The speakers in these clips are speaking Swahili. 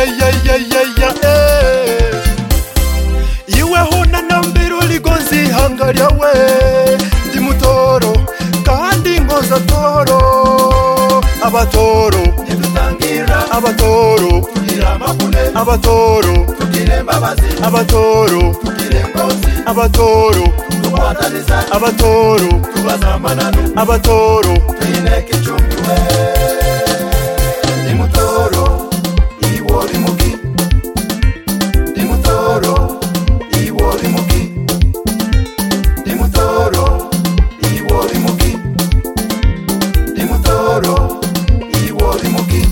Iwe huna nambiru ligonzi hanga lyawe. Ndi mutoro kandi ngoza toro. Abatoro Nidutangira abatoro tugira makune abatoro tugire mbabazi abatoro tugire ngozi abatoro tukwataniza abatoro tubazamananu abatoro tuyineke icumbiwe. Ndi mutoro iwo rimugi Ndi mutoro iwo rimugi Ndi mutoro iwo rimugi Ndi mutoro iwo rimugi.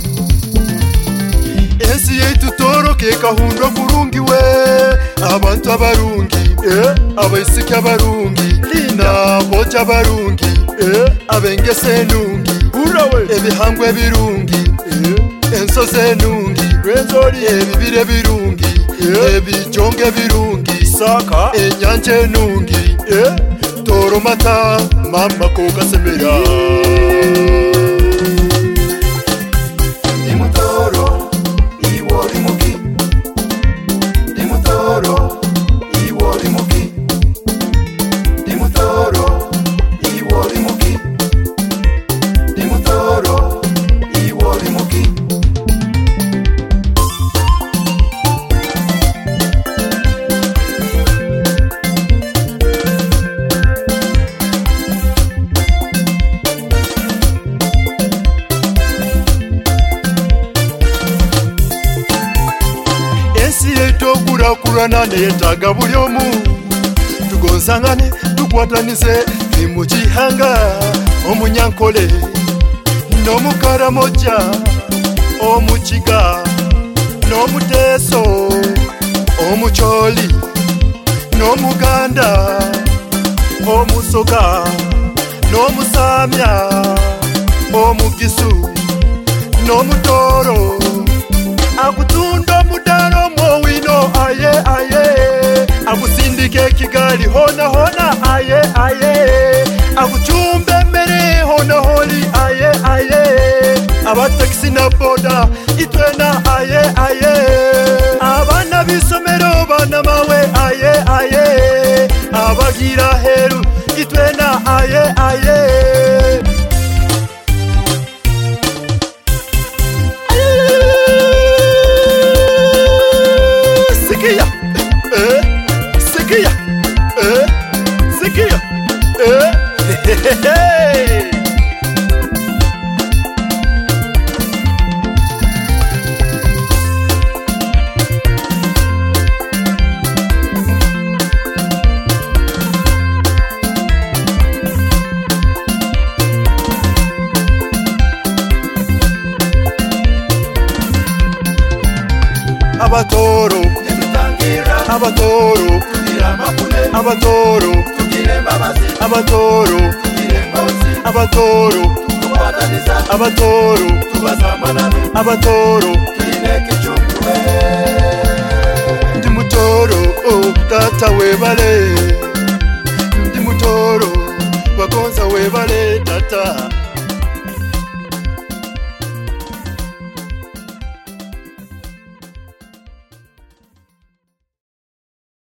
Ensi yetu toro ke kahundwa kurungiwe. Abantu abarungi abaisiki abarungi lina boja abarungi abengese nungi urawe ebihangwe birungi ensoze nungi renzori ebibire birungi ebijonge birungi saka enyanje nungi toro mata mama kogasemera. Ndi mutoro iwo rimugi Ndi mutoro iwo rimugi Ndi mutoro iwo rimugi Ndi mutoro iwo rimugi. Ensi yetu okurakurana neyetaaga buli omu. Tugonzangane tukwatanize nimugihanga. Omunyankole n'omukaramoja omukiga n'omuteeso omukyoli n'omuganda omusoga n'omusamya omugisu n'omutoro akutunda omudalo mwowino aye akusindike kigali hona hona aye akuchumbe mere hona holi aye abatakisi na boda itwena aye abana bisomero bana mawe aye abagira heru itwena aye Sikia abatoro Nidutangira abatoro tugira makune abatoro tugire mbabazi abatoro tugire ngozi abatoro tukwataniza abatoro tubazamananu abatoro